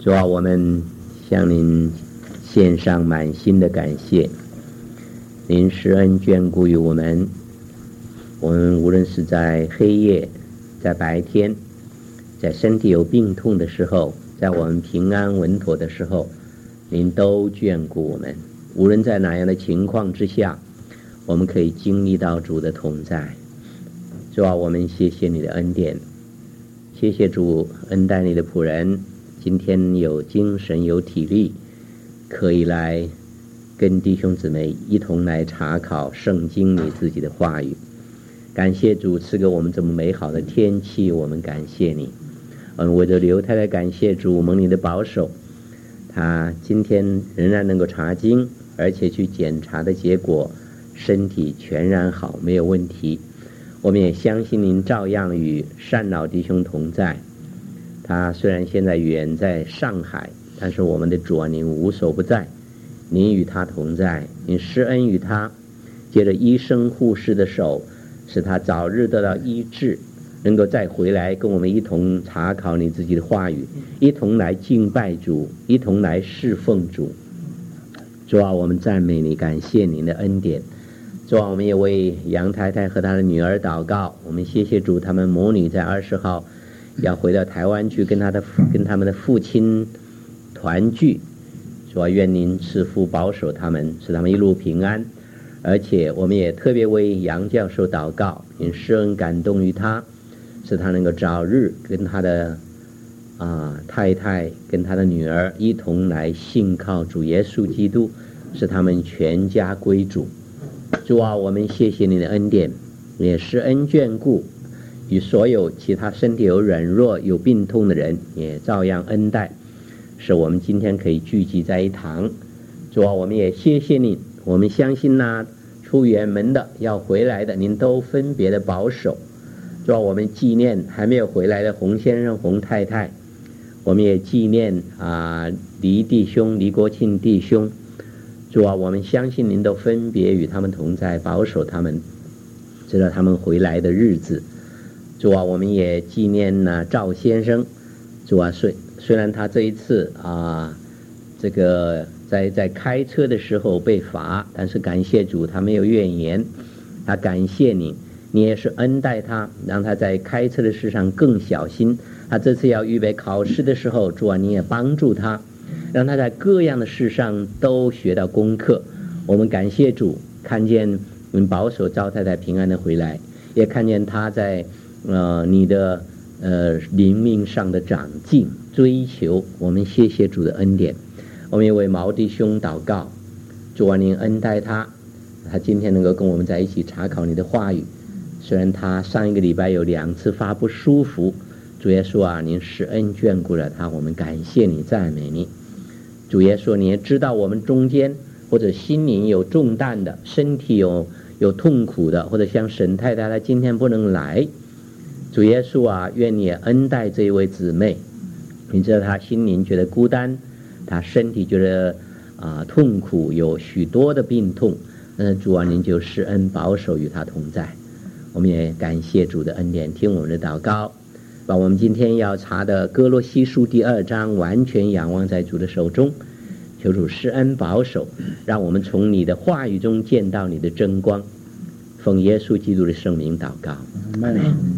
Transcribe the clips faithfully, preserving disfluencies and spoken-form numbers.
主啊，我们向您献上满心的感谢，您施恩眷顾于我们，我们无论是在黑夜，在白天，在身体有病痛的时候，在我们平安稳妥的时候，您都眷顾我们。无论在哪样的情况之下，我们可以经历到主的同在。主啊，我们谢谢你的恩典，谢谢主恩待你的仆人，今天有精神有体力，可以来跟弟兄姊妹一同来查考圣经你自己的话语。感谢主赐给我们这么美好的天气，我们感谢你。嗯，为着刘太太感谢主蒙你的保守，她今天仍然能够查经，而且去检查的结果身体全然好，没有问题。我们也相信您照样与单老弟兄同在，他虽然现在远在上海，但是我们的主啊，您无所不在，您与他同在，您施恩于他，借着医生护士的手，使他早日得到医治，能够再回来跟我们一同查考你自己的话语，一同来敬拜主，一同来侍奉主。主啊，我们赞美你，感谢您的恩典。主啊，我们也为杨太太和她的女儿祷告，我们谢谢主，他们母女在二十号要回到台湾去跟他的跟他们的父亲团聚。主啊，愿您赐福保守他们，使他们一路平安。而且我们也特别为杨教授祷告，您施恩感动于他，使他能够早日跟他的啊太太跟他的女儿一同来信靠主耶稣基督，使他们全家归主。主啊，我们谢谢你的恩典，也施恩眷顾，与所有其他身体有软弱有病痛的人也照样恩待，使我们今天可以聚集在一堂。主啊，我们也谢谢你，我们相信呐，出远门的要回来的您都分别的保守。主啊，我们纪念还没有回来的洪先生洪太太，我们也纪念啊黎弟兄黎国庆弟兄。主啊，我们相信您都分别与他们同在，保守他们，直到他们回来的日子。主啊，我们也纪念呢、啊、赵先生。主啊，虽虽然他这一次啊，这个在在开车的时候被罚，但是感谢主，他没有怨言，他感谢你，你也是恩待他，让他在开车的事上更小心。他这次要预备考试的时候，主啊，你也帮助他，让他在各样的事上都学到功课。我们感谢主，看见你保守赵太太平安的回来，也看见他在呃你的呃灵命上的长进追求。我们谢谢主的恩典。我们也为毛弟兄祷告，主啊，您恩待他，他今天能够跟我们在一起查考你的话语。虽然他上一个礼拜有两次发不舒服，主耶稣啊，您施恩眷顾了他，我们感谢你，赞美你。主耶稣，你也知道我们中间或者心灵有重担的，身体有有痛苦的，或者像沈太太她今天不能来，主耶稣啊，愿你也恩待这一位姊妹。你知道她心灵觉得孤单，她身体觉得啊、呃、痛苦，有许多的病痛，那主啊，您就施恩保守与她同在。我们也感谢主的恩典，听我们的祷告，把我们今天要查的哥罗西书第二章完全仰望在主的手中，求主施恩保守，让我们从你的话语中见到你的真光。奉耶稣基督的圣名祷告，阿门。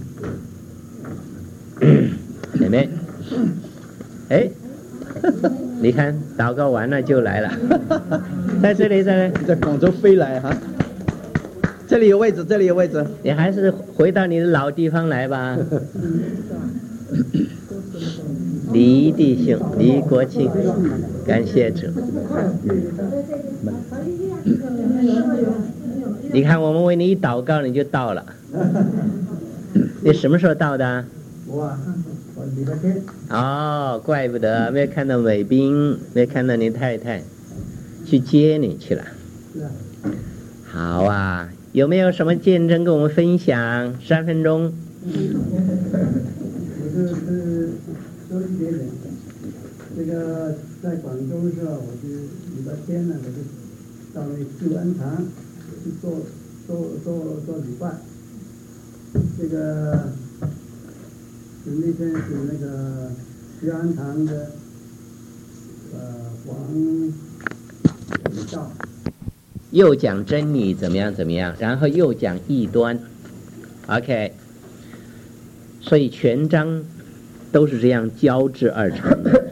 姐妹，哎，你看祷告完了就来了，在这里，在在广州飞来哈，这里有位置，这里有位置， 你还是回到你的老地方来吧。黎弟兄，黎国庆，感谢主。你看我们为你一祷告你就到了。你什么时候到的？哦，怪不得没有看到美兵，没有看到你太太，去接你去了。好啊，有没有什么见证跟我们分享？三分钟。 我是说一点点，这个在广州的时候，我就礼拜天呢，我就到那救恩堂去做做做做礼拜。这个是那天是那个救恩堂的往里道。 又讲真理怎么样怎么样，然后又讲异端 ，OK， 所以全章都是这样交织而成的。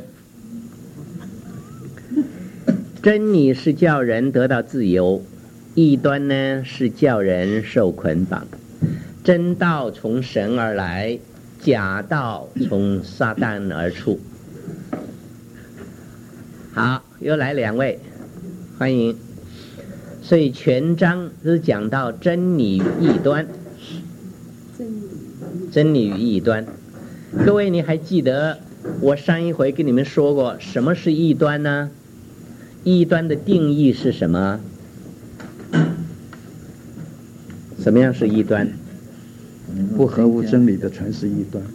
真理是叫人得到自由，异端呢是叫人受捆绑。真道从神而来，假道从撒旦而出。好，又来两位，欢迎。所以全章是讲到真理与异端，真理与异端。各位，你还记得我上一回跟你们说过什么是异端呢？异端的定义是什么？什么样是异端？ 不合乎真理的全是异端。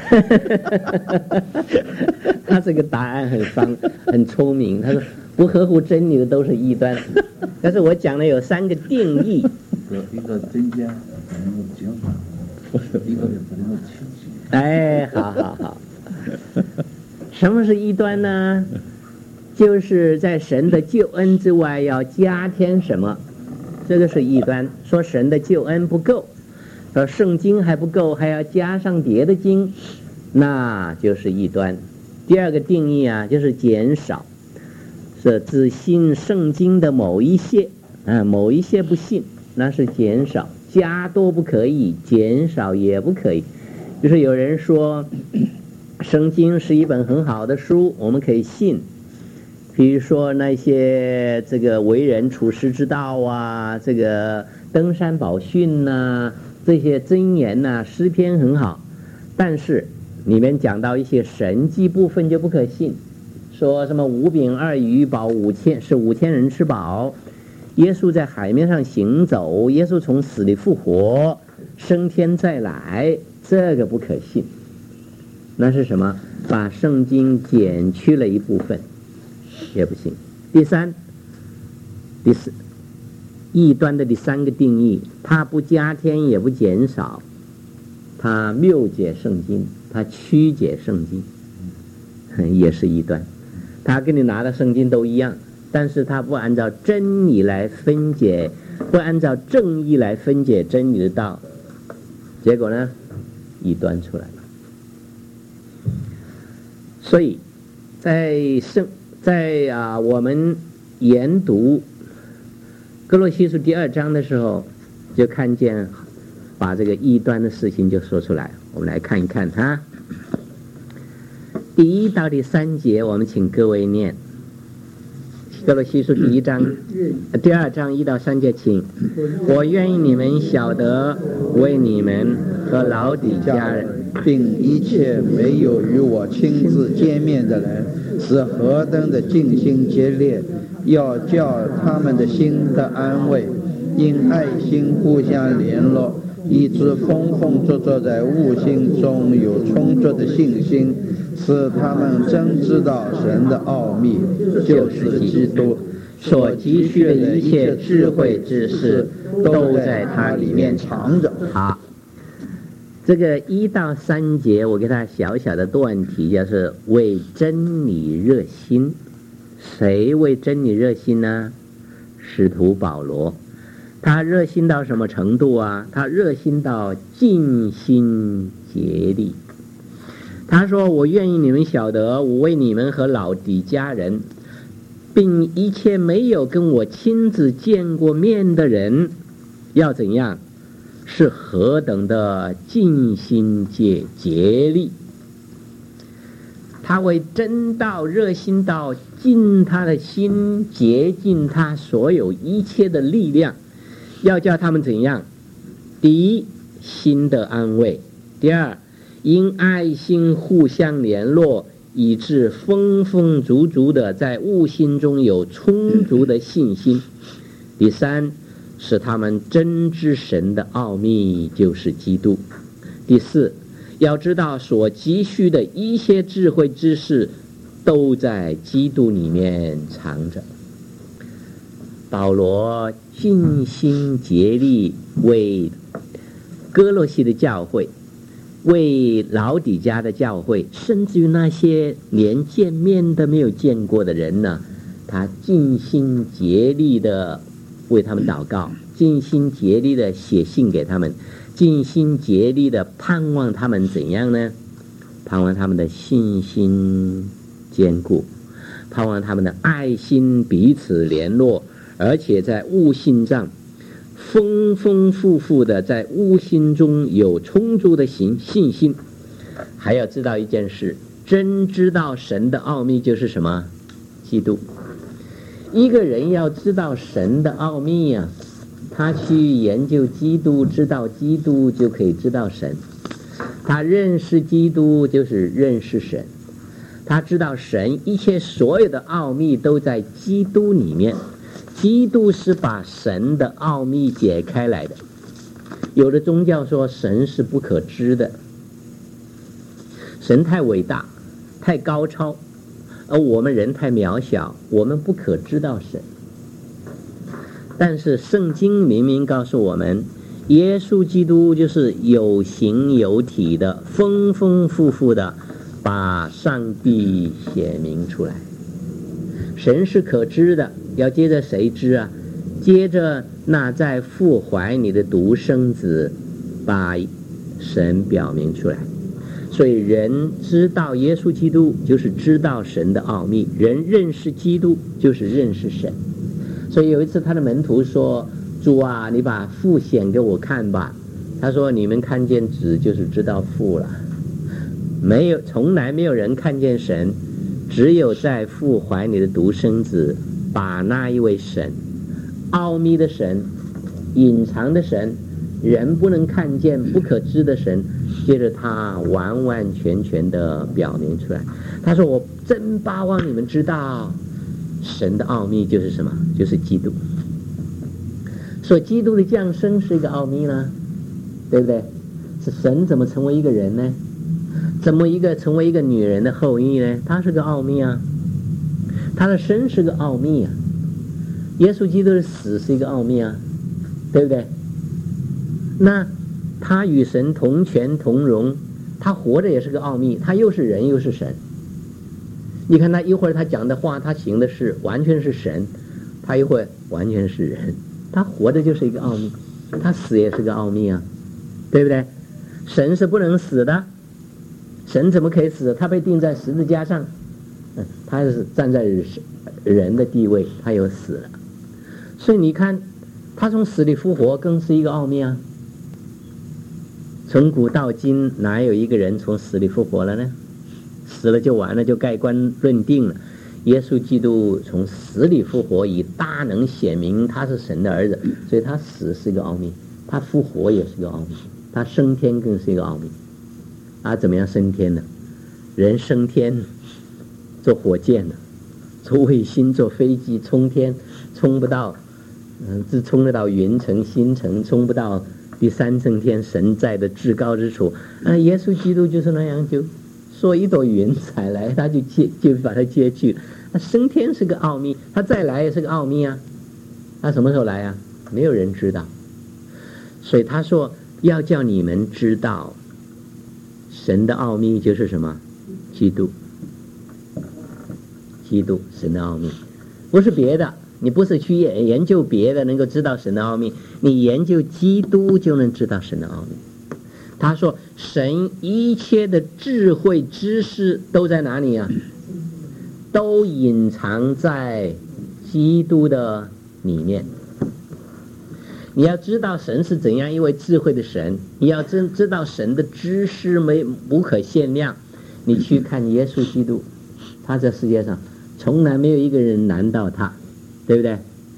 他这个答案很方很聪明，他说不合乎真理的都是异端。但是我讲了有三个定义， 一个增加，一个减少，一个不能够清晰。 哎，好好好。什么是异端呢？就是在神的救恩之外要加添什么，这个是异端。说神的救恩不够，说圣经还不够，还要加上别的经，那就是异端。第二个定义啊，就是减少，是只信圣经的某一些，啊，某一些不信，那是减少。加多不可以，减少也不可以。就是有人说圣经是一本很好的书，我们可以信，比如说那些这个为人处世之道啊，这个登山宝训呐，这些箴言呐，诗篇很好，但是里面讲到一些神迹部分就不可信，说什么五饼二鱼饱五千，是五千人吃饱，耶稣在海面上行走，耶稣从死里复活，升天再来，这个不可信。那是什么？把圣经减去了一部分，也不行。第三，第四，异端的第三个定义，它不加添也不减少，它谬解圣经，它曲解圣经，也是异端。他跟你拿的圣经都一样，但是他不按照真理来分解，不按照正义来分解真理的道，结果呢，异端出来了。所以在圣在啊我们研读哥罗西书第二章的时候，就看见把这个异端的事情就说出来。我们来看一看哈，第一到第三节，我们请各位念哥罗西书第一章、第二章一到三节，请。我愿意你们晓得，为你们和老底家人， 并一切没有与我亲自见面的人，是何等的尽心竭力，要叫他们的心得安慰，因爱心互相联络，以致丰丰足足在悟性中有充足的信心，使他们真知道神的奥秘，就是基督， 所急需的一切智慧知识都在它里面藏着。好，这个一到三节我给他小小的断题，就是为真理热心。谁为真理热心呢？使徒保罗。他热心到什么程度啊？他热心到尽心竭力。他说，我愿意你们晓得，我为你们和老底家人，并一切没有跟我亲自见过面的人，要怎样？是何等的尽心竭竭力。他为真道热心到尽他的心，竭尽他所有一切的力量，要叫他们怎样？第一，心的安慰；第二，因爱心互相联络，以致丰丰足足的在悟心中有充足的信心；第三，使他们真知神的奥秘，就是基督；第四，要知道所急需的一些智慧知识都在基督里面藏着。保罗尽心竭力为哥罗西的教会，为老底家的教会，甚至于那些连见面都没有见过的人呢， 他尽心竭力的为他们祷告，尽心竭力的写信给他们，尽心竭力的盼望他们怎样呢？盼望他们的信心坚固，盼望他们的爱心彼此联络，而且在悟性上丰丰富富的，在悟心中有充足的信信心。还要知道一件事，真知道神的奥秘就是什么？基督。一个人要知道神的奥秘啊，他去研究基督，知道基督就可以知道神。他认识基督就是认识神，他知道神一切所有的奥秘都在基督里面。基督是把神的奥秘解开来的。有的宗教说神是不可知的，神太伟大太高超，而我们人太渺小，我们不可知道神。但是圣经明明告诉我们，耶稣基督就是有形有体的，丰丰富富的把上帝显明出来。神是可知的，要接着谁知啊？接着那在父怀里的独生子把神表明出来。所以人知道耶稣基督就是知道神的奥秘，人认识基督就是认识神。所以有一次他的门徒说，主啊，你把父显给我看吧。他说，你们看见子就是知道父了。没有，从来没有人看见神，只有在父怀里的独生子把那一位神，奥秘的神，隐藏的神，人不能看见不可知的神，接着他完完全全的表明出来。他说，我真巴望你们知道神的奥秘就是什么？就是基督。所以基督的降生是一个奥秘呢，对不对？是神怎么成为一个人呢？怎么一个成为一个女人的后裔呢？他是个奥秘啊，他的生是个奥秘啊，耶稣基督的死是一个奥秘啊，对不对？那他与神同权同荣，他活着也是个奥秘，他又是人又是神。你看他一会儿他讲的话，他行的事完全是神，他一会儿完全是人，他活着就是一个奥秘，他死也是个奥秘啊，对不对？神是不能死的，神怎么可以死？他被钉在十字架上，嗯，他是站在人的地位，他又死了。所以你看，他从死里复活更是一个奥秘啊。从古到今，哪有一个人从死里复活了呢？死了就完了，就盖棺论定了。耶稣基督从死里复活，以大能显明他是神的儿子，所以他死是一个奥秘，他复活也是个奥秘，他升天更是一个奥秘。啊，怎么样升天呢？人升天，坐火箭呢，坐卫星，坐飞机冲天，冲不到，嗯，只冲得到云层、星辰，冲不到第三层天神在的至高之处。啊，耶稣基督就是那样，就说一朵云彩来，他就接就把它接去。那升天是个奥秘，他再来也是个奥秘啊。他什么时候来啊？没有人知道。所以他说要叫你们知道神的奥秘就是什么？基督。基督，神的奥秘，不是别的。你不是去研究别的能够知道神的奥秘，你研究基督就能知道神的奥秘。他说神一切的智慧知识都在哪里啊？都隐藏在基督的里面。你要知道神是怎样一位智慧的神，你要真知道神的知识没无可限量，你去看耶稣基督，他在世界上从来没有一个人难到他，对不对？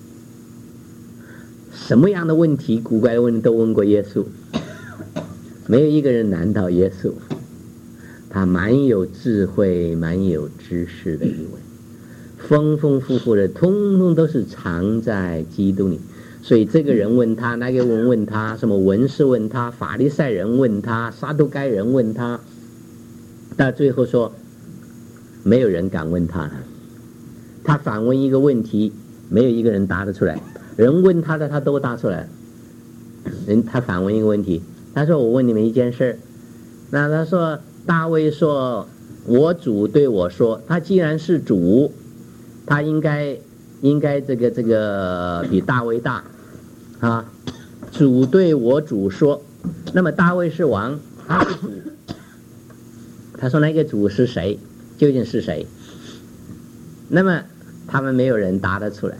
什么样的问题，古怪的问题都问过耶稣，没有一个人难到耶稣。他蛮有智慧蛮有知识的一位，丰丰富富的通通都是藏在基督里。所以这个人问他，那个人问他，什么文士问他，法利赛人问他，撒都该人问他，到最后说没有人敢问他了。他反问一个问题，没有一个人答得出来，人问他的他都答出来。人他反问一个问题，他说我问你们一件事，那他说大卫说我主对我说，他既然是主， 他应该应该这个这个比大卫大啊。主对我主说，那么大卫是王，他是主，他说那个主是谁，究竟是谁？那么他们没有人答得出来。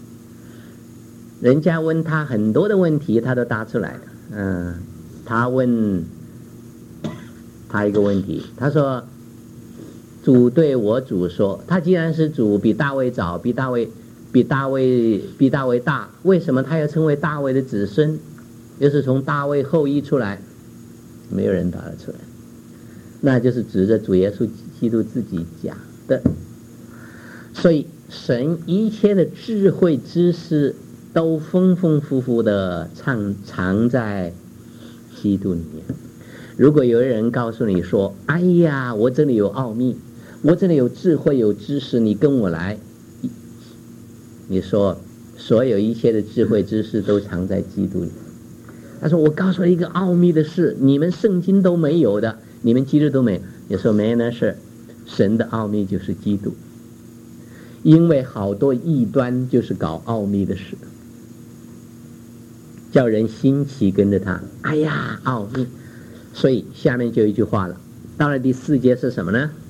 人家问他很多的问题，他都答出来了。嗯，他问他一个问题，他说主对我主说，他既然是主，比大卫早，比大卫比大卫比大卫大，为什么他要成为大卫的子孙，又是从大卫后裔出来？没有人答得出来，那就是指着主耶稣基督自己讲的。所以神一切的智慧知识都丰丰富富的藏藏在基督里面。如果有人告诉你说，哎呀，我这里有奥秘，我这里有智慧有知识，你跟我来，你说所有一切的智慧知识都藏在基督里。他说我告诉你一个奥秘的事，你们圣经都没有的，你们基督都没有。你说没那事，神的奥秘就是基督。因为好多异端就是搞奥秘的事，叫人新奇跟着他，哎呀奥秘。所以下面就一句话了，到了第四节是什么呢？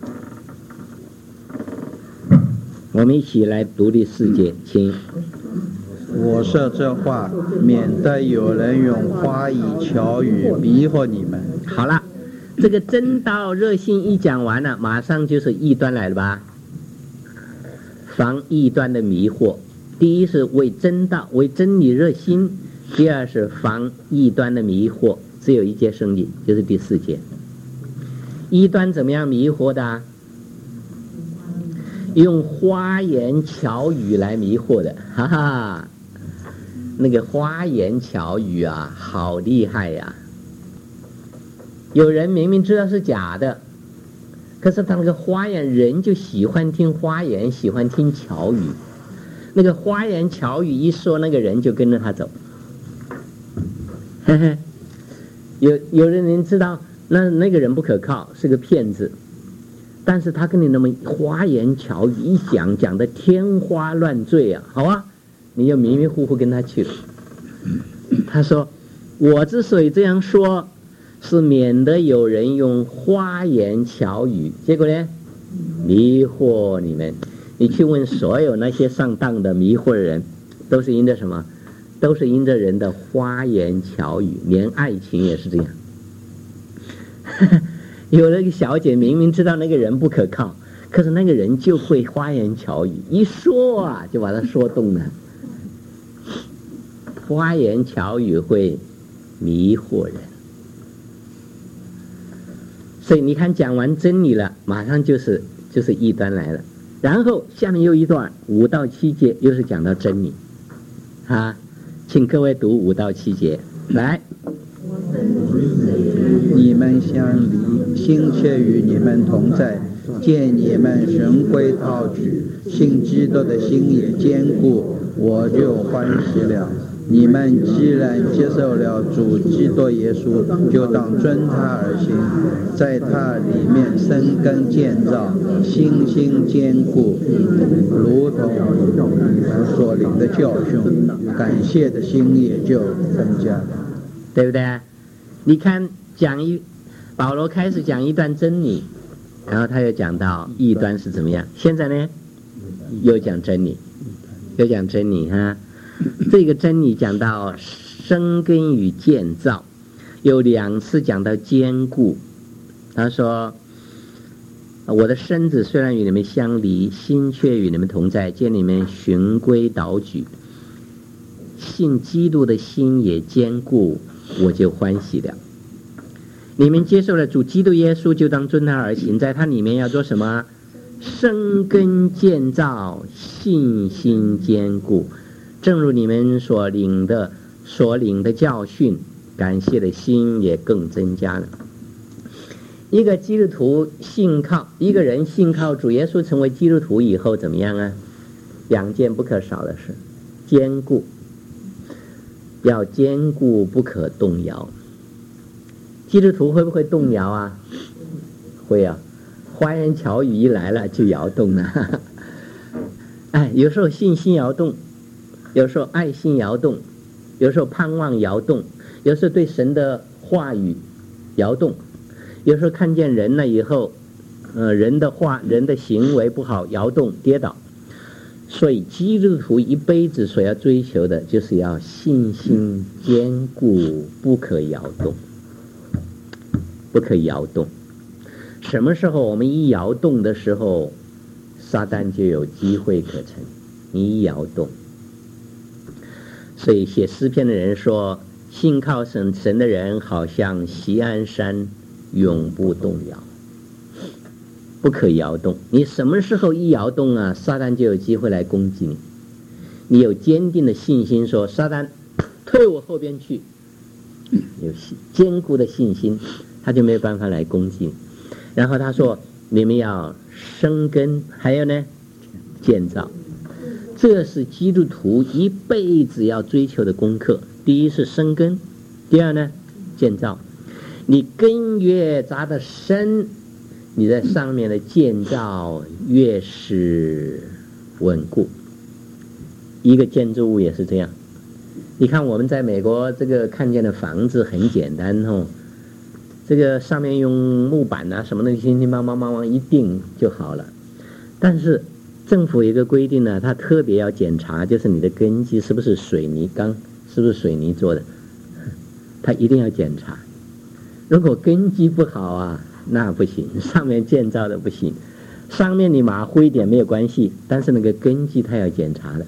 我们一起来读第四节，请。 我说这话，免得有人用花言巧语迷惑你们。 好了，这个真道热心一讲完了，马上就是异端来了吧？防异端的迷惑，第一是为真道为真理热心，第二是防异端的迷惑。只有一节圣经，就是第四节。异端怎么样迷惑的啊？用花言巧语来迷惑的，哈哈，那个花言巧语啊，好厉害呀！有人明明知道是假的，可是他那个花言，人就喜欢听花言，喜欢听巧语。那个花言巧语一说，那个人就跟着他走。呵呵，有有的人知道那那个人不可靠，是个骗子，但是他跟你那么花言巧语一讲，讲得天花乱坠啊，好啊，你就迷迷糊糊跟他去了。他说我之所以这样说，是免得有人用花言巧语，结果呢迷惑你们。你去问所有那些上当的迷惑的人，都是因着什么？都是因着人的花言巧语，连爱情也是这样。有那个小姐明明知道那个人不可靠，可是那个人就会花言巧语，一说啊就把他说动了。花言巧语会迷惑人，所以你看讲完真理了，马上就是就是异端来了。然后下面又一段五到七节，又是讲到真理啊，请各位读五到七节来。 你们相离，心却与你们同在，见你们循规蹈矩，信基督的心也坚固，我就欢喜了。你们既然接受了主基督耶稣，就当遵他而行，在他里面生根建造，心心坚固，如同你们所领的教训，感谢的心也就增加， 对不对？你看讲一保罗开始讲一段真理，然后他又讲到异端是怎么样，现在呢又讲真理，又讲真理哈。这个真理讲到生根与建造，有两次讲到坚固。他说我的身子虽然与你们相离，心却与你们同在，见你们循规蹈矩，信基督的心也坚固，我就欢喜了。你们接受了主基督耶稣，就当遵他而行，在他里面要做什么？生根建造，信心坚固，正如你们所领的所领的教训，感谢的心也更增加了。一个基督徒信靠一个人信靠主耶稣成为基督徒以后怎么样啊？两件不可少的事，坚固，要坚固不可动摇。基督徒会不会动摇啊？会啊，花言巧语一来了就摇动了。 哎，有时候信心摇动，有时候爱心摇动，有时候盼望摇动，有时候对神的话语摇动，有时候看见人了以后，呃，人的话、人的行为不好，摇动、跌倒。所以基督徒一辈子所要追求的，就是要信心坚固，不可摇动，不可摇动。什么时候我们一摇动的时候，撒旦就有机会可乘。你一摇动，所以写诗篇的人说，信靠神神的人好像锡安山，永不动摇，不可摇动。你什么时候一摇动啊，撒旦就有机会来攻击你。你有坚定的信心说，撒旦退我后边去，有坚固的信心，他就没有办法来攻击你。然后他说，你们要生根，还有呢，建造。这是基督徒一辈子要追求的功课。第一是生根，第二呢，建造。你根越扎得深，你在上面的建造越是稳固。一个建筑物也是这样。你看我们在美国这个看见的房子很简单哦，这个上面用木板啊什么的，轻轻邦邦邦邦一定就好了。但是政府有一个规定呢，它特别要检查，就是你的根基是不是水泥钢，是不是水泥做的，它一定要检查。如果根基不好啊，那不行，上面建造的不行。上面你马虎一点没有关系，但是那个根基它要检查的。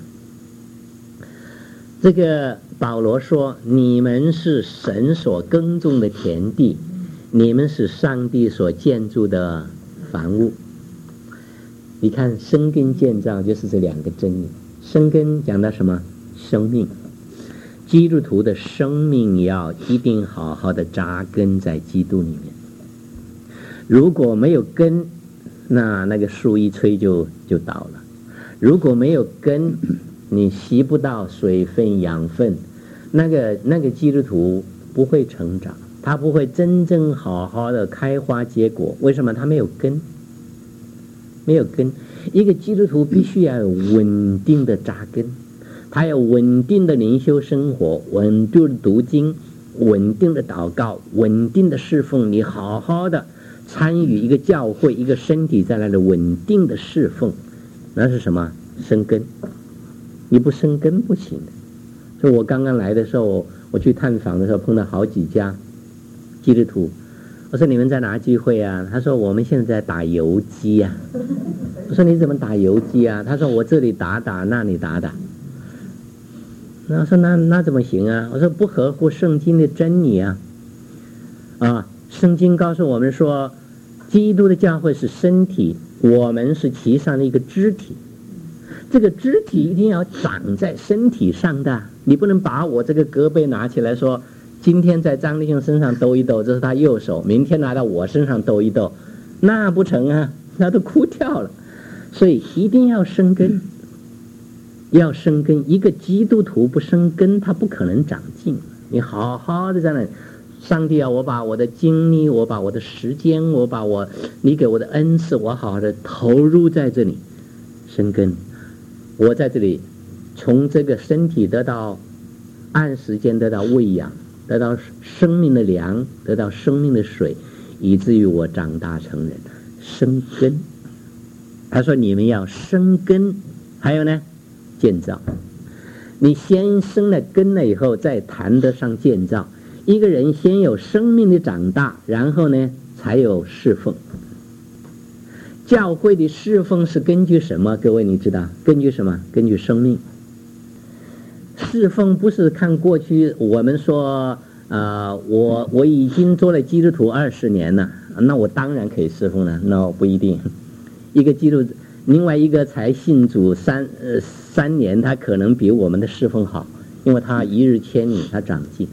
这个保罗说，你们是神所耕种的田地，你们是上帝所建筑的房屋。你看生根建造就是这两个真理。生根讲到什么？生命。基督徒的生命要一定好好的扎根在基督里面。如果没有根，那那个树一吹就就倒了。如果没有根，你吸不到水分养分，那个那个基督徒不会成长，他不会真正好好的开花结果。为什么？他没有根，没有根。一个基督徒必须要有稳定的扎根，他有稳定的灵修生活，稳定的读经，稳定的祷告，稳定的侍奉。你好好的参与一个教会，一个身体在那里稳定的侍奉，那是什么？生根。你不生根不行的。所以我刚刚来的时候，我去探访的时候碰到好几家基督徒，我说你们在哪聚会啊？他说我们现在在打游击啊。我说你怎么打游击啊？他说我这里打打，那里打打。那我说那那怎么行啊？我说不合乎圣经的真理啊！啊，圣经告诉我们说，基督的教会是身体，我们是其上的一个肢体。这个肢体一定要长在身体上的，你不能把我这个胳膊拿起来说，今天在张立兄身上抖一抖，这是他右手，明天拿到我身上抖一抖，那不成啊，那都枯掉了。所以一定要生根，要生根。一个基督徒不生根，他不可能长进。你好好的在那里，上帝啊，我把我的精力，我把我的时间，我把我你给我的恩赐，我好好的投入在这里生根。我在这里从这个身体得到按时间得到喂养，得到生命的粮，得到生命的水，以至于我长大成人，生根。他说你们要生根，还有呢，建造。你先生了根了以后，再谈得上建造。一个人先有生命的长大，然后呢，才有侍奉。教会的侍奉是根据什么？各位你知道？根据什么？根据生命。侍奉不是看过去我们说，呃，我我已经做了基督徒二十年了，那我当然可以侍奉了。那不一定。一个基督，另外一个才信主三呃三年，他可能比我们的侍奉好，因为他一日千里，他长进。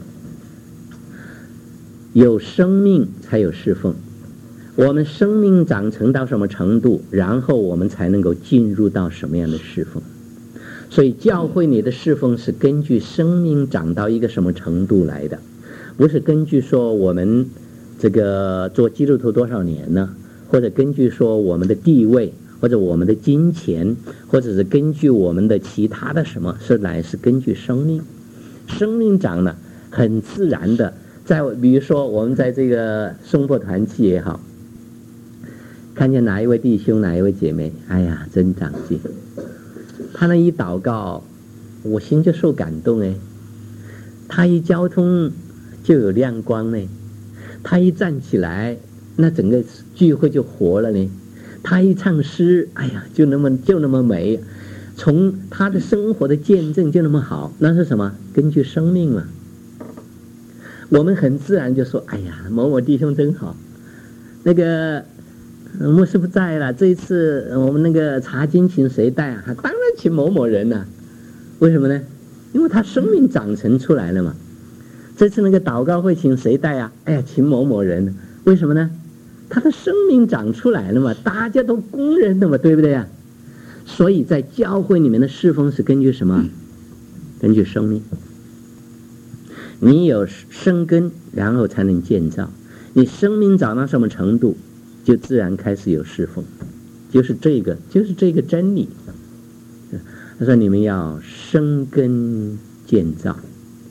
有生命才有侍奉。我们生命长成到什么程度，然后我们才能够进入到什么样的侍奉。所以教会里的侍奉是根据生命长到一个什么程度来的，不是根据说我们这个做基督徒多少年呢，或者根据说我们的地位， 或者我们的金钱，或者是根据我们的其他的什么，是乃是根据生命。生命长呢，很自然的，在比如说我们在这个松柏团契也好，看见哪一位弟兄哪一位姐妹，哎呀真长进，他那一祷告我心就受感动哎，他一交通就有亮光呢，他一站起来那整个聚会就活了呢，他一唱诗，哎呀就那么就那么美，从他的生活的见证就那么好，那是什么？根据生命嘛。我们很自然就说，哎呀某某弟兄真好，那个牧师不在了，这一次我们那个查经请谁带啊？当然请某某人了、啊。为什么呢？因为他生命长成出来了嘛。这次那个祷告会请谁带啊？哎呀请某某人。为什么呢？他的生命长出来了嘛，大家都公认的嘛，对不对呀？所以在教会里面的侍奉是根据什么？根据生命。你有生根，然后才能建造。你生命长到什么程度，就自然开始有侍奉。就是这个，就是这个真理。他说你们要生根建造。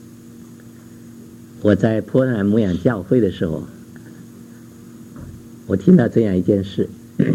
我在波兰牧养教会的时候，我听到这样一件事，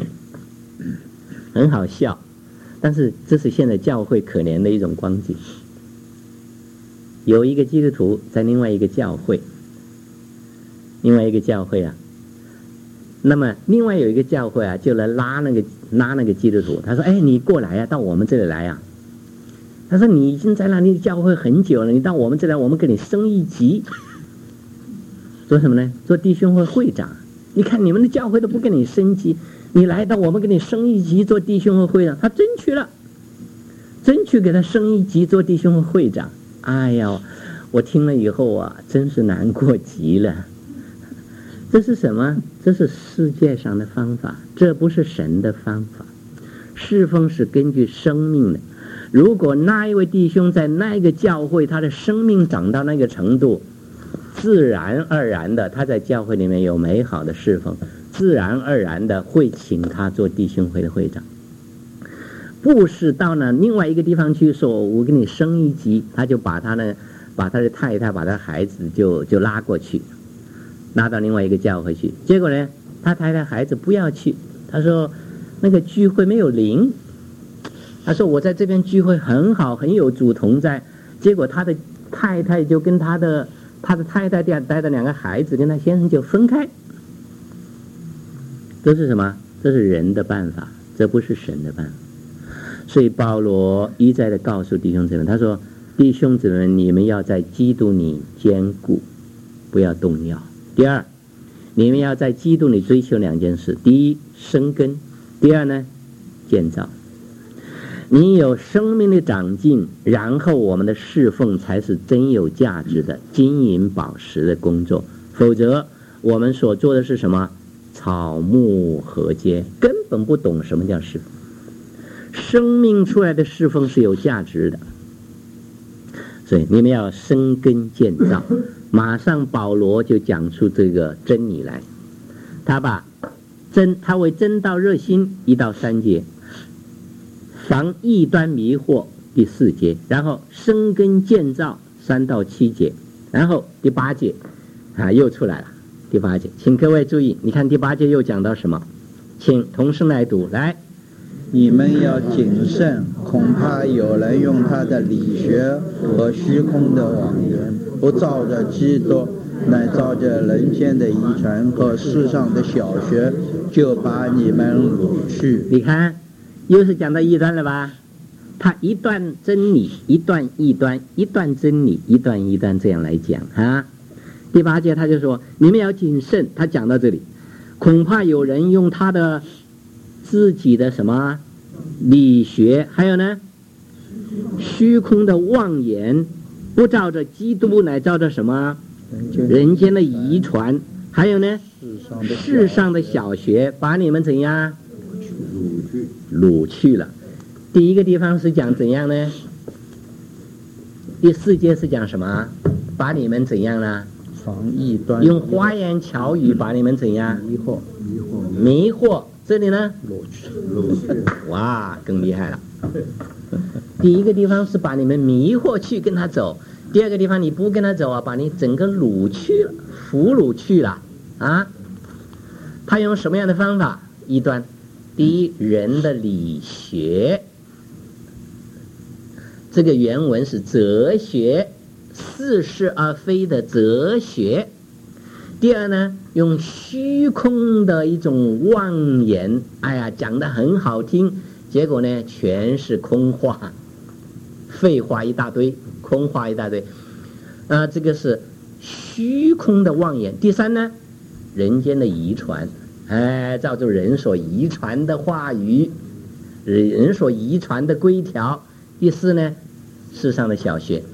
很好笑，但是这是现在教会可怜的一种光景。有一个基督徒在另外一个教会，另外一个教会啊，那么另外有一个教会啊，就来拉那个拉那个基督徒，他说：“哎，你过来呀、啊，到我们这里来呀、啊。”他说：“你已经在那里教会很久了，你到我们这里来，我们给你升一级，做什么呢？做弟兄会会长。你看你们的教会都不给你升级，你来到我们给你升一级做弟兄会会长。”他争取了，争取给他升一级做弟兄会会长。哎呀，我听了以后啊，真是难过极了。这是什么？这是世界上的方法，这不是神的方法。侍奉是根据生命的。如果那一位弟兄在那个教会，他的生命长到那个程度，自然而然的他在教会里面有美好的侍奉，自然而然的会请他做弟兄会的会长。不是到了另外一个地方去说我给你升一级，他就把他呢把他的太太把他的孩子就就拉过去，拉到另外一个教会去。结果呢他太太孩子不要去，他说那个聚会没有灵，他说我在这边聚会很好，很有主同在。结果他的太太就跟他的他的太太带的两个孩子跟他先生就分开。这是什么？这是人的办法，这不是神的办法。所以保罗一再的告诉弟兄姊妹，他说：“弟兄姊妹，你们要在基督里坚固，不要动摇。第二，你们要在基督里追求两件事：第一，生根；第二呢，建造。你有生命的长进，然后我们的侍奉才是真有价值的金银宝石的工作。否则，我们所做的是什么？草木禾秸，根本不懂什么叫侍奉。生命出来的侍奉是有价值的，所以你们要生根建造。马上保罗就讲出这个真理来，他把真他为真道热心一到三节，防异端迷惑第四节，然后生根建造三到七节，然后第八节啊又出来了。第八节，请各位注意，你看第八节又讲到什么？请同声来读，来。 你们要谨慎，恐怕有人用他的理学和虚空的谎言，不照着基督，乃照着人间的遗传和世上的小学，就把你们掳去。 你看，又是讲到异端了吧？他一段真理，一段异端，一段真理，一段异端，这样来讲啊。第八节他就说，你们要谨慎。他讲到这里，恐怕有人用他的自己的什么理学，还有呢虚空的妄言，不照着基督，乃照着什么人间的遗传，还有呢世上的小学，把你们怎样掳去了。第一个地方是讲怎样呢？第四节是讲什么？把你们怎样呢？ 防异端， 用花言巧语把你们怎样迷惑， 迷惑， 这里呢，哇，更厉害了。第一个地方是把你们迷惑去跟他走，第二个地方你不跟他走啊，把你整个掳去了，俘虏去了啊。他用什么样的方法？一端，第一，人的理学，这个原文是哲学，似是而非的哲学。第二呢，用虚空的一种妄言，哎呀，讲得很好听，结果呢全是空话，废话一大堆，空话一大堆，啊，这个是虚空的妄言。第三呢，人间的遗传，哎，照着人所遗传的话语，人所遗传的规条。第四呢，世上的小学，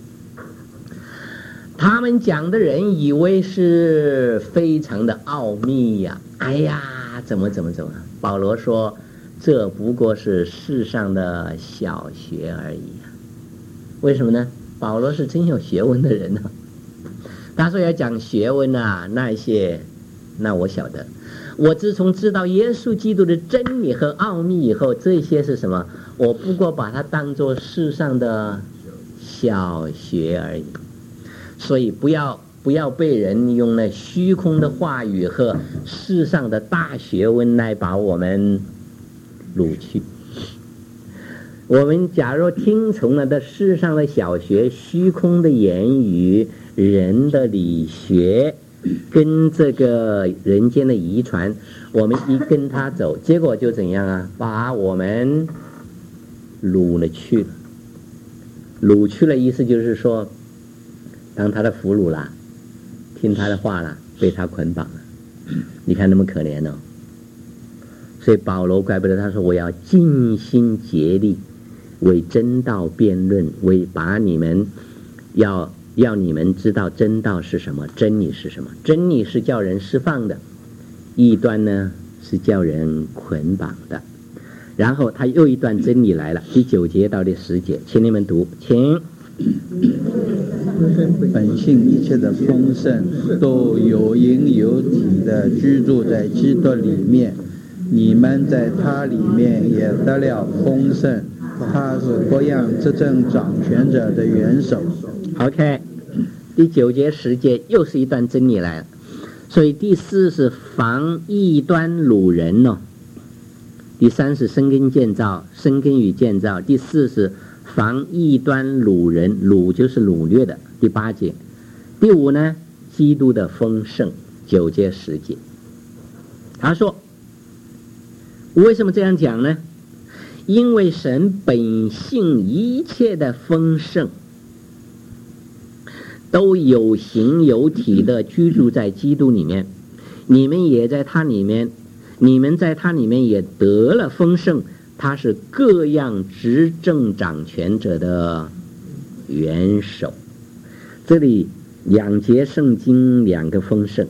他们讲的人以为是非常的奥秘呀、啊，哎呀，怎么怎么怎么？保罗说，这不过是世上的小学而已呀、啊。为什么呢？保罗是真有学问的人呢、啊。他说要讲学问啊，那些，那我晓得。我自从知道耶稣基督的真理和奥秘以后，这些是什么？我不过把它当作世上的小学而已。所以不要不要被人用那虚空的话语和世上的大学问来把我们掳去。我们假如听从了的世上的小学、虚空的言语、人的理学跟这个人间的遗传，我们一跟他走，结果就怎样啊？把我们掳了去了。掳去了意思就是说，当他的俘虏了，听他的话了，被他捆绑了。你看那么可怜哦。所以保罗怪不得他说，我要尽心竭力为真道辩论，为把你们要要你们知道真道是什么，真理是什么。真理是叫人释放的，异端呢是叫人捆绑的。然后他又一段真理来了，第九节到第十节，请你们读，请。 本性一切的丰盛都有形有体的居住在基督里面，你们在他里面也得了丰盛，他是各样执政掌权者的元首。 OK， 第九节十节又是一段真理来了。所以第四是防异端掳人哦，第三是生根建造，生根与建造，第四是防异端掳人，掳就是掳掠的，第八节。第五呢，基督的丰盛，九节十节。他说为什么这样讲呢？因为神本性一切的丰盛都有形有体的居住在基督里面，你们也在他里面，你们在他里面也得了丰盛，他是各样执政掌权者的元首。这里两节圣经两个丰盛，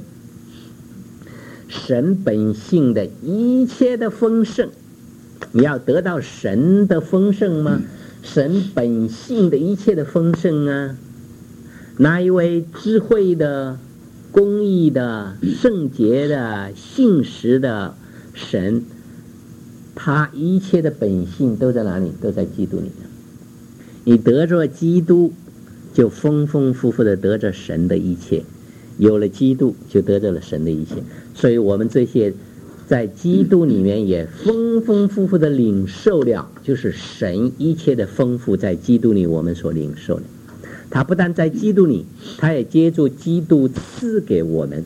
神本性的一切的丰盛，你要得到神的丰盛吗？神本性的一切的丰盛啊，那一位智慧的、公义的、圣洁的、信实的神，他一切的本性都在哪里？都在基督里面。你得着基督，就丰丰富富的得着神的一切，有了基督就得着了神的一切。所以我们这些在基督里面也丰丰富富的领受了，就是神一切的丰富在基督里我们所领受的。他不但在基督里，他也接住基督赐给我们。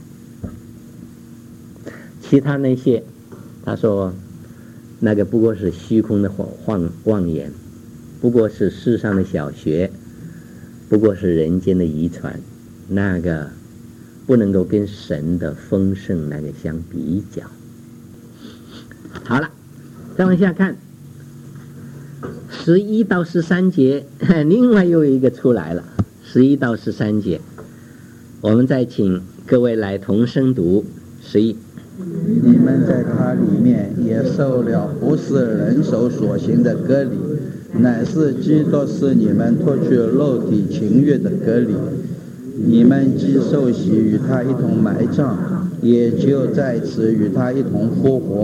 其他那些他说那个不过是虚空的妄妄言，不过是世上的小学，不过是人间的遗传，那个不能够跟神的丰盛那个相比较。好了，再往下看十一到十三节，另外又一个出来了。十一到十三节，我们再请各位来同声读。十一， 你们在他里面也受了不是人手所行的割礼，乃是基督使你们脱去肉体情欲的割礼。你们既受洗与他一同埋葬，也就在此与他一同复活，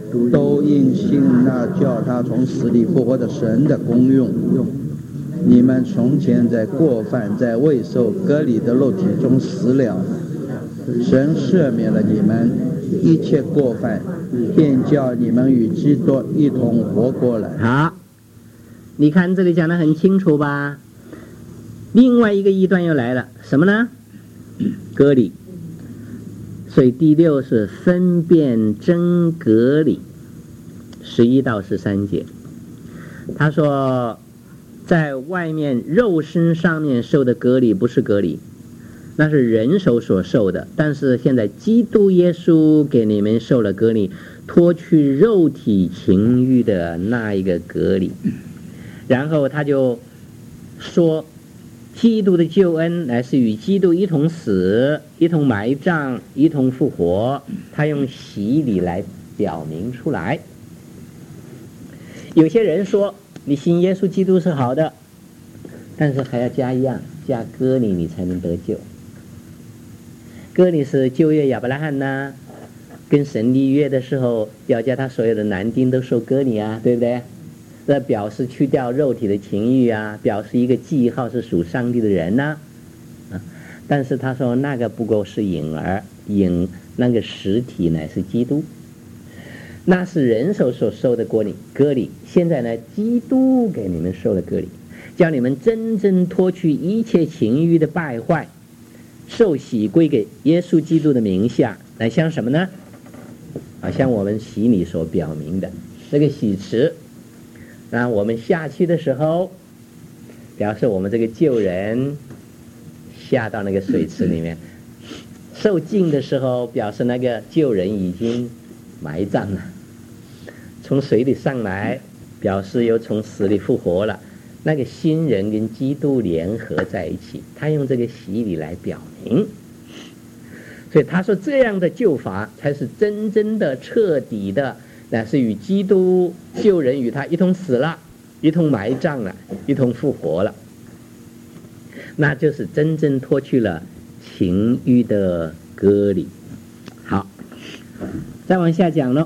都因信那叫他从死里复活的神的功用。你们从前在过犯在未受割礼的肉体中死了，神赦免了你们一切过犯，便叫你们与基督一同活过来。 好，你看这里讲得很清楚吧？另外一个异端又来了，什么呢？割礼。所以第六是分辨真割礼，十一到十三节。他说，在外面肉身上面受的割礼不是割礼，那是人手所受的。但是现在基督耶稣给你们受了割礼，脱去肉体情欲的那一个割礼。然后他就说，基督的救恩乃是与基督一同死，一同埋葬，一同复活。他用洗礼来表明出来。有些人说，你信耶稣基督是好的，但是还要加一样，加割礼你才能得救。割礼是旧约亚伯拉罕呐，跟神立约的时候要叫他所有的男丁都受割礼啊，对不对？这表示去掉肉体的情欲啊，表示一个记号是属上帝的人呐、啊。啊，但是他说那个不过是影儿，影那个实体乃是基督，那是人手所受的割礼。割礼现在呢，基督给你们受了割礼，叫你们真正脱去一切情欲的败坏，受洗归给耶稣基督的名下。那像什么呢？啊，像我们洗礼所表明的这个洗池。那我们下去的时候，表示我们这个旧人下到那个水池里面；受浸的时候，表示那个旧人已经埋葬了；从水里上来，表示又从死里复活了。那个新人跟基督联合在一起，他用这个洗礼来表明。所以他说，这样的救法才是真正的、彻底的。那是与基督救人与他一同死了，一同埋葬了，一同复活了，那就是真正脱去了情欲的割礼。好，再往下讲了，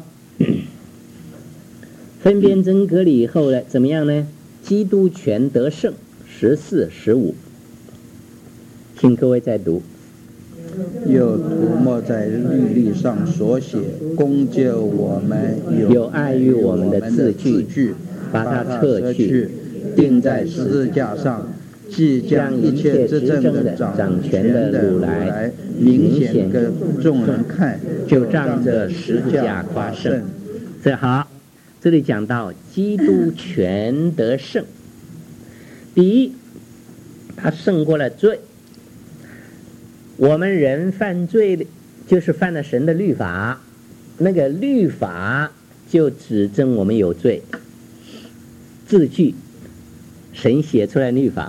分辨真割礼以后呢，怎么样呢？基督全得胜，十四、十五，请各位再读。 又涂抹在律例上所写，供救我们有碍于我们的字句，把它撤去， 钉在十字架上，即将一切执政的掌权的掳来，明显给众人看， 就仗着十字架夸胜。这好，这里讲到基督全得胜。第一，他胜过了罪。我们人犯罪就是犯了神的律法，那个律法就指证我们有罪。字句，神写出来律法，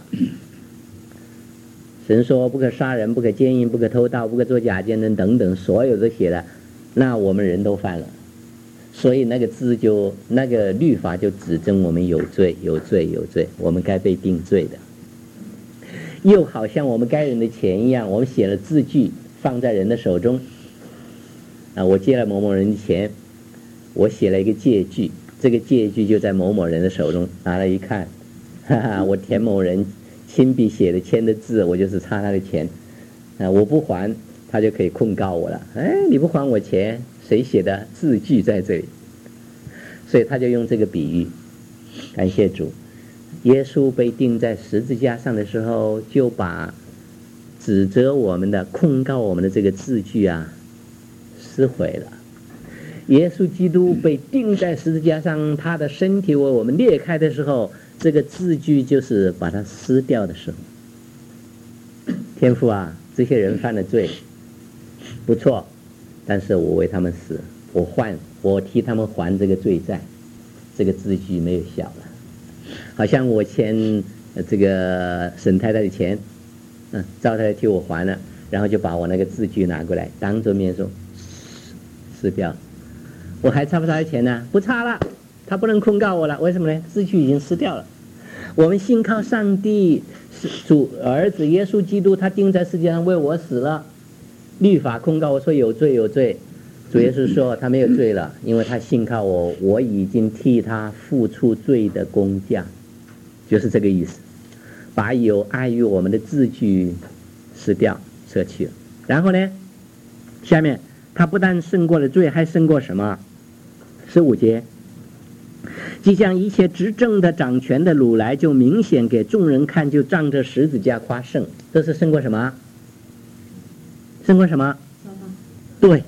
神说不可杀人，不可奸淫，不可偷盗，不可作假见证等等，所有都写了，那我们人都犯了，所以那个字就那个律法就指证我们有罪，有罪，有罪，我们该被定罪的。又好像我们该人的钱一样，我们写了字据放在人的手中啊，我借了某某人的钱，我写了一个借据，这个借据就在某某人的手中，拿来一看，哈哈，我田某人亲笔写的签的字，我就是差他的钱啊，我不还他就可以控告我了。哎，你不还我钱，谁写的字据在这里？所以他就用这个比喻。感谢主，耶稣被钉在十字架上的时候，就把指责我们的、控告我们的这个字句啊撕毁了。耶稣基督被钉在十字架上，他的身体为我们裂开的时候，这个字句就是把它撕掉的时候。天父啊，这些人犯了罪，不错，但是我为他们死，我还，我替他们还这个罪债，这个字句没有效了。好像我欠这个沈太太的钱，嗯，赵太太替我还了，然后就把我那个字据拿过来，当着面说撕掉。我还差不差钱呢？不差了，他不能控告我了。为什么呢？字据已经撕掉了。我们信靠上帝，主儿子耶稣基督，他钉在世界上为我死了。律法控告我说有罪有罪， 主耶稣说他没有罪了，因为他信靠我，我已经替他付出罪的工价，就是这个意思，把有碍于我们的字句撕掉舍弃了。然后呢，下面他不但胜过了罪，还胜过什么？十五节，即将一切执政的掌权的掳来，就明显给众人看，就仗着十字架夸胜。这是胜过什么？胜过什么？对，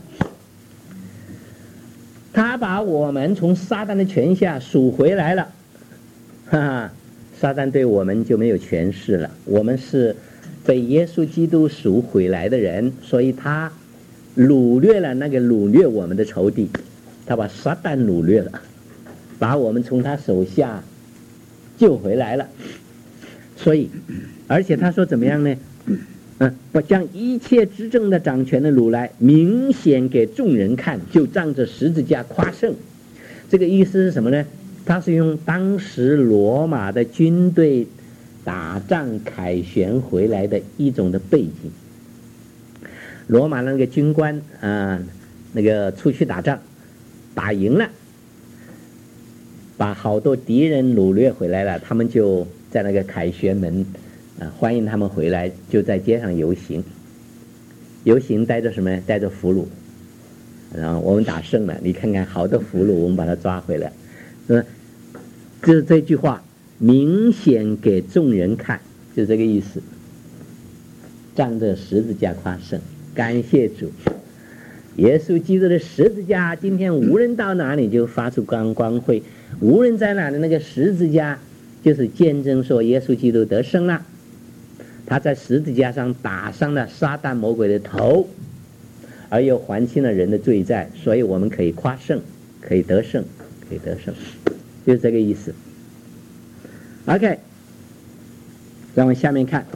他把我们从撒旦的权下赎回来了，哈哈，撒旦对我们就没有权势了。我们是被耶稣基督赎回来的人，所以他掳掠了那个掳掠我们的仇敌，他把撒旦掳掠了，把我们从他手下救回来了。所以，而且他说怎么样呢？嗯，把将一切执政的掌权的掳来，明显给众人看，就仗着十字架夸胜。这个意思是什么呢？他是用当时罗马的军队打仗凯旋回来的一种的背景。罗马那个军官啊、呃，那个出去打仗，打赢了，把好多敌人掳掠回来了，他们就在那个凯旋门啊，欢迎他们回来，就在街上游行，游行带着什么？带着俘虏。然后我们打胜了，你看看好多俘虏，我们把他抓回来。嗯，就是这句话，明显给众人看，就这个意思。仗着十字架夸胜，感谢主。耶稣基督的十字架，今天无论到哪里就发出光光辉，无论在哪里，那个十字架就是见证说耶稣基督得胜了。他在十字架上打伤了撒旦魔鬼的头，而又还清了人的罪债，所以我们可以夸胜，可以得胜，可以得胜，就是这个意思。OK， 让我们下面看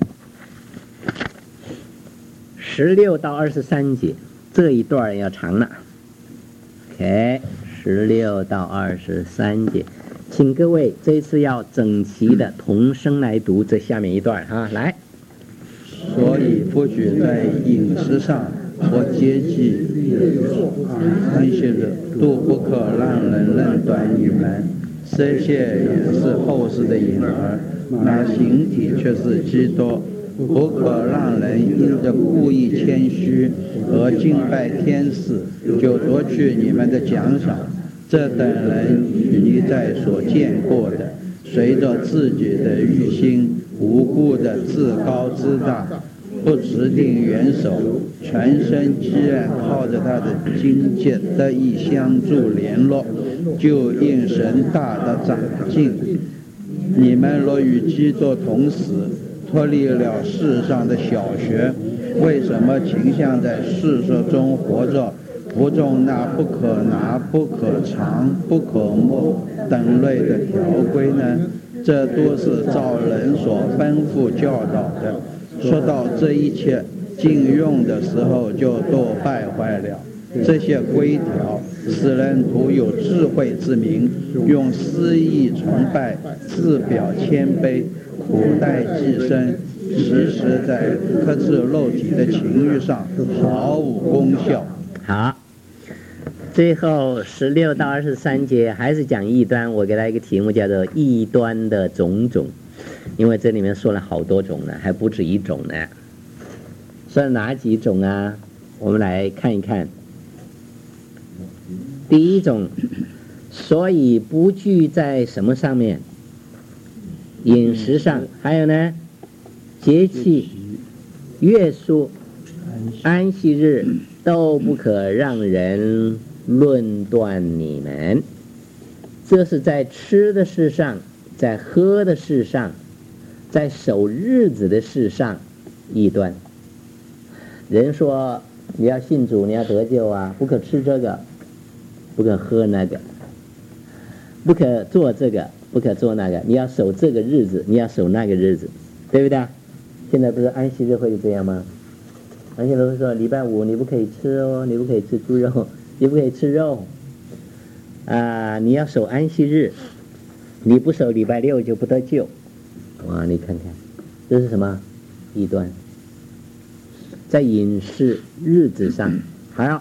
十六到二十三节，这一段要长了。OK， 十六到二十三节，请各位这一次要整齐的同声来读这下面一段哈，来。 所以不许在饮食上或节祭、安息日都不可让人论断你们，这些也是后世的影儿，那形体却是基督。不可让人因着故意谦虚和敬拜天使，就夺取你们的奖赏。这等人你在所见过的，随着自己的欲心，无故的自高自大，不持定元首，全身既然靠着他的经济得以相助联络，就因神大的长进。你们若与基督同死，脱离了世上的小学，为什么倾向在世俗中活着，服从那不可拿、不可藏、不可摸等类的条规呢？这都是照人所吩咐教导的。说到这一切禁用的时候，就都败坏了。这些规条使人徒有智慧之名，用私意崇拜，自表谦卑，苦待己身，其实在克制肉体的情欲上毫无功效。 好，最后十六到二十三节还是讲异端，我给他一个题目叫做异端的种种，因为这里面说了好多种呢，还不止一种呢。说哪几种啊？我们来看一看。第一种，所以不拘在什么上面？饮食上，还有呢，节气、月数、安息日都不可让人论断你们。这是在吃的事上，在喝的事上，在守日子的事上异端。人说你要信主，你要得救啊，不可吃这个，不可喝那个，不可做这个，不可做那个，你要守这个日子，你要守那个日子，对不对？现在不是安息日会这样吗？安息日会说礼拜五你不可以吃哦，你不可以吃猪肉，你不可以吃肉啊，你要守安息日，你不守礼拜六就不得救。哇，你看看这是什么异端？在饮食日子上，还要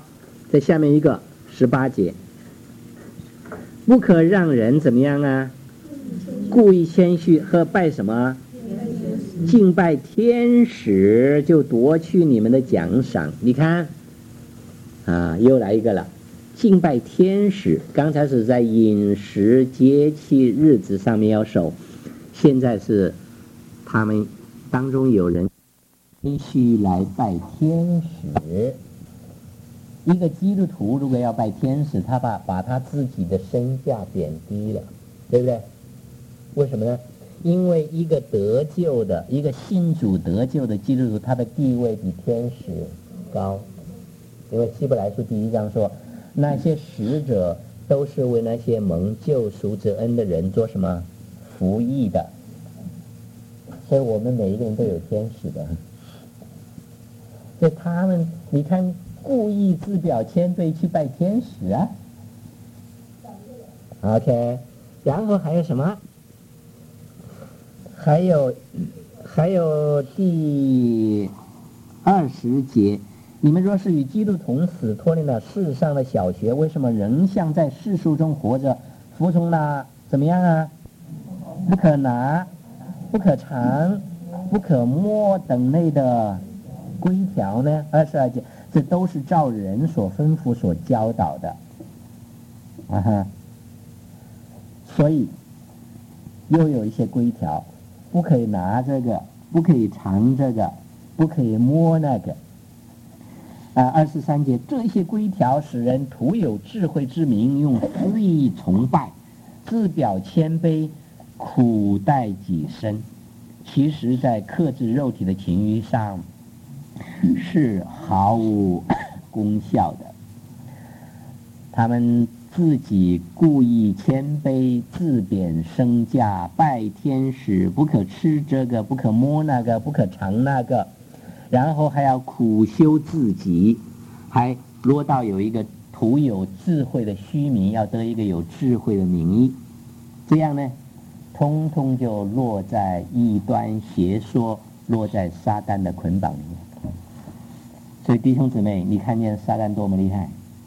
在下面一个十八节，不可让人怎么样啊？故意谦虚和拜什么？敬拜天使，就夺去你们的奖赏。你看啊，又来一个了，敬拜天使。刚才是在饮食节气日子上面要守，现在是他们当中有人必须来拜天使。一个基督徒如果要拜天使，他把把他自己的身价贬低了，对不对？为什么呢？因为一个得救的一个信主得救的基督徒，他的地位比天使高。因为希伯来书第一章说，那些使者都是为那些蒙救赎之恩的人做什么服役的，所以我们每一个人都有天使的。所以他们你看故意自表谦卑去拜天使啊。 OK， 然后还有什么？还有还有第二十节，你们若是与基督同死，脱离了世上的小学，为什么仍像在世俗中活着，服从了怎么样啊？不可拿、不可尝、不可摸等类的规条呢？二十二节，这都是照人所吩咐、所教导的。啊哈，所以又有一些规条。不可以拿这个，不可以尝这个，不可以摸那个。啊，二十三节，这些规条使人徒有智慧之名，用私意崇拜，自表谦卑，苦待己身。其实，在克制肉体的情欲上是毫无功效的。他们自己故意谦卑，自贬身价，拜天使，不可吃这个，不可摸那个，不可尝那个，然后还要苦修自己，还落到有一个徒有智慧的虚名，要得一个有智慧的名义，这样呢，通通就落在异端邪说，落在撒旦的捆绑里面。所以弟兄姊妹，你看见撒旦多么厉害？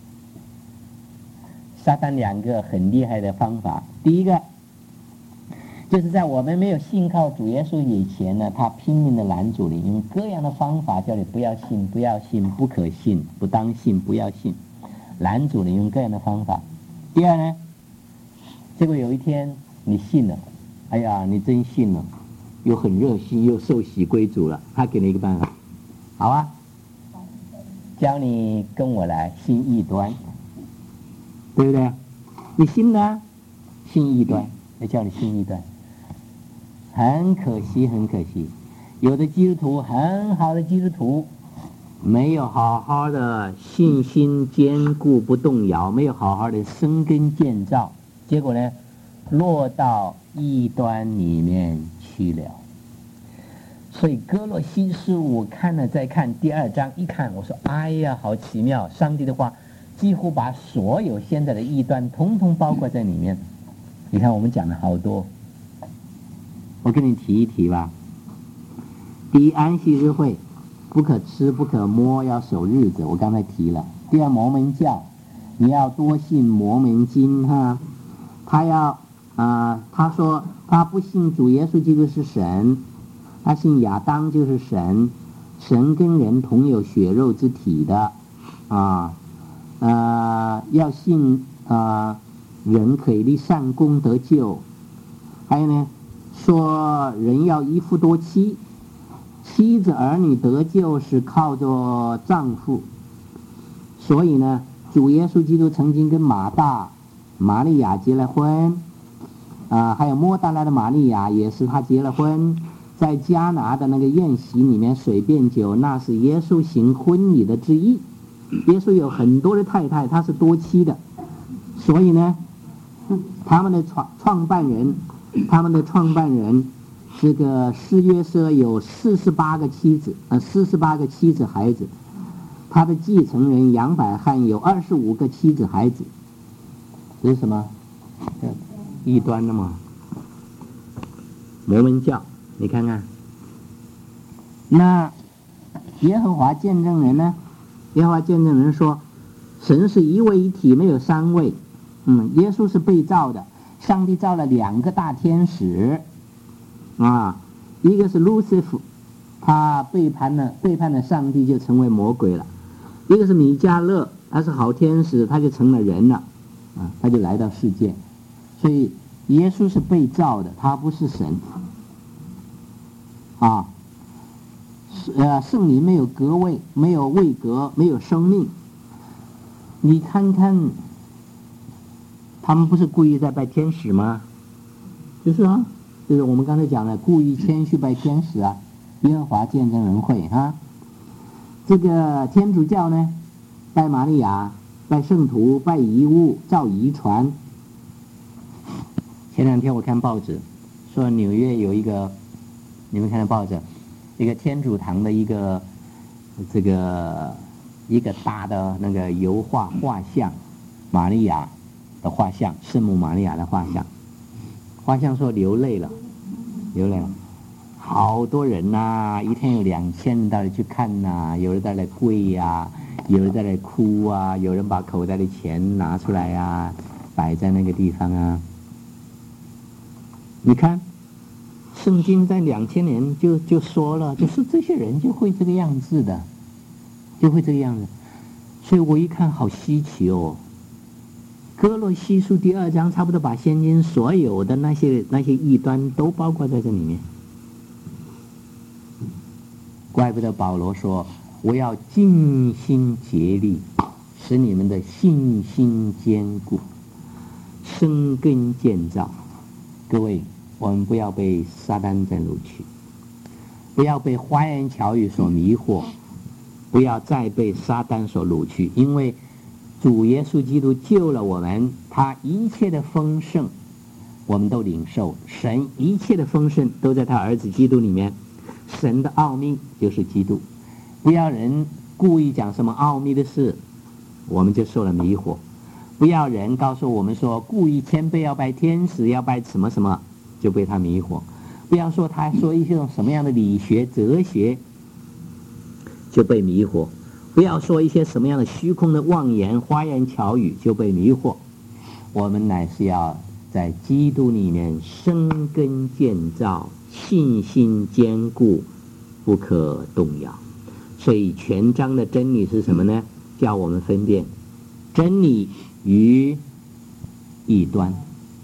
撒旦两个很厉害的方法，第一个就是在我们没有信靠主耶稣以前呢，他拼命的拦阻你，用各样的方法叫你不要信，不要信，不可信，不当信，不要信，拦阻你用各样的方法。第二呢，结果有一天你信了，哎呀，你真信了，又很热心，又受洗归主了，他给你一个办法，好啊，教你跟我来信异端。对不对？你信了，信异端，要叫你信异端，很可惜，很可惜，有的基督徒很好的基督徒，没有好好的信心坚固不动摇，没有好好的生根建造，结果呢，落到异端里面去了。所以哥罗西书我看了再看第二章，一看我说，哎呀，好奇妙，上帝的话几乎把所有现在的异端统统包括在里面。你看我们讲了好多，我跟你提一提吧。第一，安息日会不可吃不可摸，要守日子，我刚才提了。第二，摩门教你要多信摩门经哈，他要啊、呃，他说他不信主耶稣基督是神，他信亚当就是神，神跟人同有血肉之体的啊。呃，要信啊、呃，人可以立善功得救。还有呢，说人要一夫多妻，妻子儿女得救是靠着丈夫。所以呢，主耶稣基督曾经跟马大、玛利亚结了婚，啊、呃，还有莫大拉的玛利亚也是他结了婚。在迦拿的那个宴席里面，水变酒，那是耶稣行婚礼的之一。耶稣有很多的太太，他是多妻的，所以呢，他们的创创办人，他们的创办人，这个施约瑟有四十八个妻子，呃，四十八个妻子孩子，他的继承人杨百翰有二十五个妻子孩子，这是什么？异端的嘛，摩门教，你看看，那耶和华见证人呢？耶和华见证人说， 神是一位一体，没有三位。嗯，耶稣是被造的，上帝造了两个大天使，啊，一个是路西弗，他背叛了背叛了上帝，就成为魔鬼了；一个是米迦勒，他是好天使，他就成了人了，啊，他就来到世界。所以耶稣是被造的，他不是神。啊，呃，圣灵没有格位，没有位格，没有生命。你看看，他们不是故意在拜天使吗？就是啊，就是我们刚才讲的，故意谦虚拜天使啊，耶和华见证人会啊。这个天主教呢，拜玛利亚，拜圣徒，拜遗物，造遗传。前两天我看报纸，说纽约有一个，你们看到报纸，一个天主堂的一个这个一个大的那个油画画像，玛利亚的画像，圣母玛利亚的画像，画像说流泪了，流泪了，好多人呐、啊，一天有两千人到那去看呐、啊，有人在那跪呀、啊，有人在那哭啊，有人把口袋的钱拿出来啊，摆在那个地方啊。你看，圣经在两千年就就说了，就是这些人就会这个样子的，就会这个样子。所以我一看好稀奇哦。哥罗西书第二章差不多把现今所有的那些那些异端都包括在这里面。怪不得保罗说：“我要尽心竭力，使你们的信心坚固，生根建造。”各位，我们不要被撒旦再掳去，不要被花言巧语所迷惑，不要再被撒旦所掳去，因为主耶稣基督救了我们，他一切的丰盛我们都领受，神一切的丰盛都在他儿子基督里面。神的奥秘就是基督，不要人故意讲什么奥秘的事，我们就受了迷惑。不要人告诉我们说故意谦卑要拜天使，要拜什么什么，就被他迷惑。不要说他说一些什么样的理学哲学，就被迷惑。不要说一些什么样的虚空的妄言花言巧语，就被迷惑。我们乃是要在基督里面生根建造，信心坚固，不可动摇。所以全章的真理是什么呢？叫我们分辨真理与异端。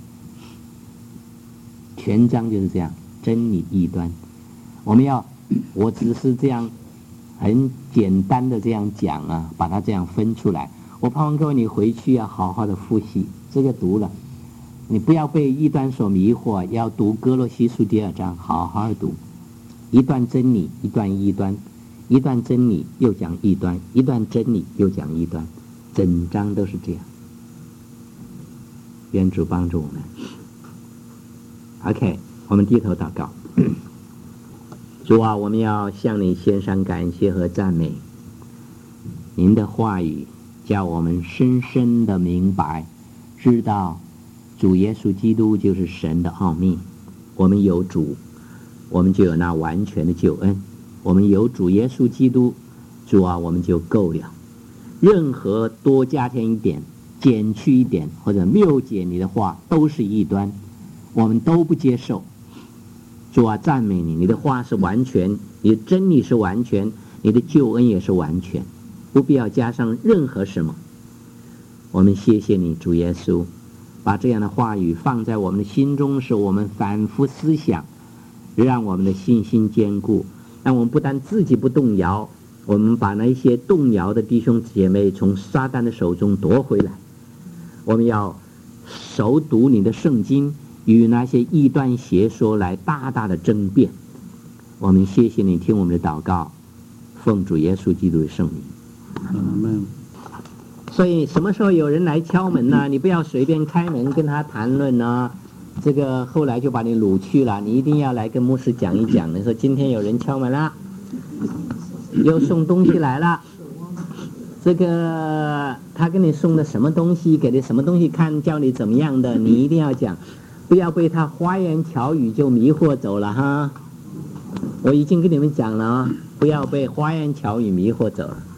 全章就是这样，真理异端。我们要，我只是这样很简单的这样讲啊，把它这样分出来。我盼望各位你回去要好好的复习这个读了，你不要被异端所迷惑，要读哥罗西书第二章，好好读。一段真理，一段异端，一段真理又讲异端，一段真理又讲异端，整章都是这样。愿主帮助我们。OK， 我们低头祷告。主啊，我们要向你献上感谢和赞美。您的话语叫我们深深的明白，知道主耶稣基督就是神的奥秘。我们有主，我们就有那完全的救恩。我们有主耶稣基督，主啊，我们就够了。任何多加添一点、减去一点或者谬解你的话，都是异端，我们都不接受。主啊，赞美你，你的话是完全，你的真理是完全，你的救恩也是完全，不必要加上任何什么。我们谢谢你，主耶稣，把这样的话语放在我们的心中，使我们反复思想，让我们的信心坚固，让我们不但自己不动摇，我们把那些动摇的弟兄姐妹从撒旦的手中夺回来。我们要熟读你的圣经，与那些异端邪说来大大的争辩。我们谢谢你听我们的祷告，奉主耶稣基督的圣名。 阿门。 所以什么时候有人来敲门呢？你不要随便开门跟他谈论呢，这个后来就把你掳去了。你一定要来跟牧师讲一讲，你说今天有人敲门了，又送东西来了，这个他给你送的什么东西，给你什么东西看，叫你怎么样的，你一定要讲，不要被他花言巧语就迷惑走了哈。我已经跟你们讲了，不要被花言巧语迷惑走了。